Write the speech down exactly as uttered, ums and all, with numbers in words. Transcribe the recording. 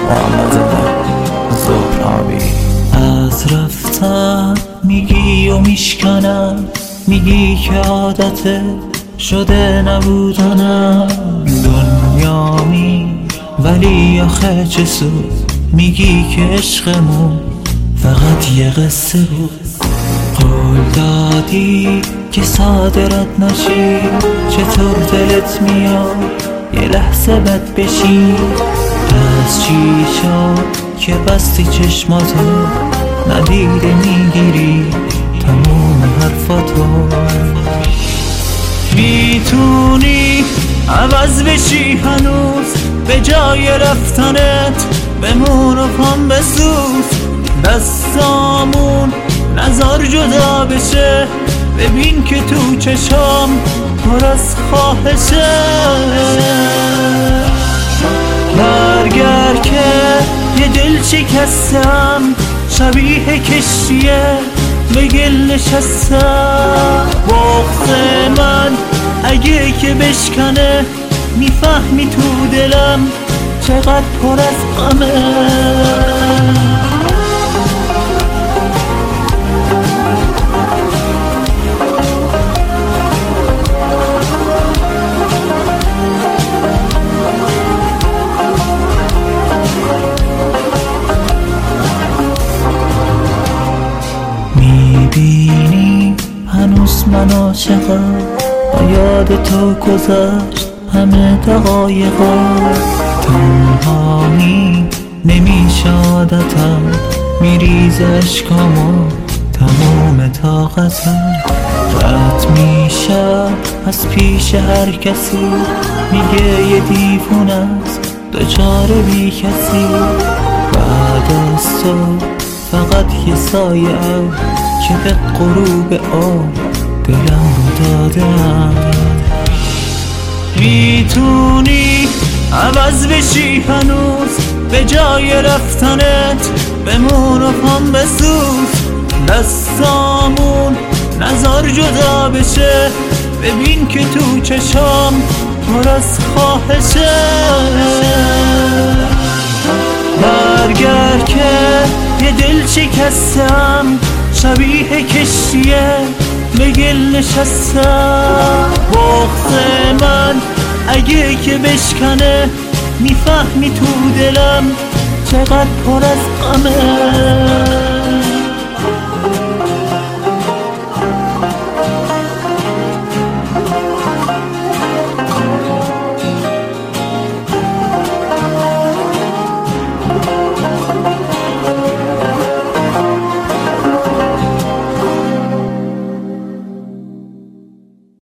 محمد زهرابی. از رفتن میگی و میشکنم، میگی که عادت شده نبودنم دنیامی، ولی آخه چه سود؟ میگی که عشقمون فقط یه قصه بود. قول دادی که صادرت نشی، چطور دلت میاد یه لحظه بد بشی؟ از چی شد که بستی چشماتو، ندیده میگیری تموم حرفاتو؟ میتونی عوض بشی هنوز، به جای رفتنت بمون و پام بسوز. دستامون نزار جدا بشه، ببین که تو چشام پر از خواهشه. برگر که یه دل شکستم، شبیه کشتیه به گل نشستم. بغض من اگه که بشکنه، میفهمی تو دلم چقدر پر از غمه. میبینی هنوز من عاشقم، با یاد تو گذشت همه دقایقا. تنهایی نمیشه عادتم، میریزه اشکامو تمام طاقتم. رد میشه از پیش هر کسی، میگه یه دیوونه است دچار بی کسی. بعد از تو فقط یه سایه ام که به غروب آب دلم رو دادم. میتونی عوض بشی هنوز، به جای رفتنت بمون و پام بسوز. دستامون نزار جدا بشه، ببین که تو چشام پر از خواهشه. برگر که یه دل شکستم، شبیه کشتیه به گل نشستم. بغض من اگه که بشکنه، میفهمی تو دلم چقدر پر از غمه.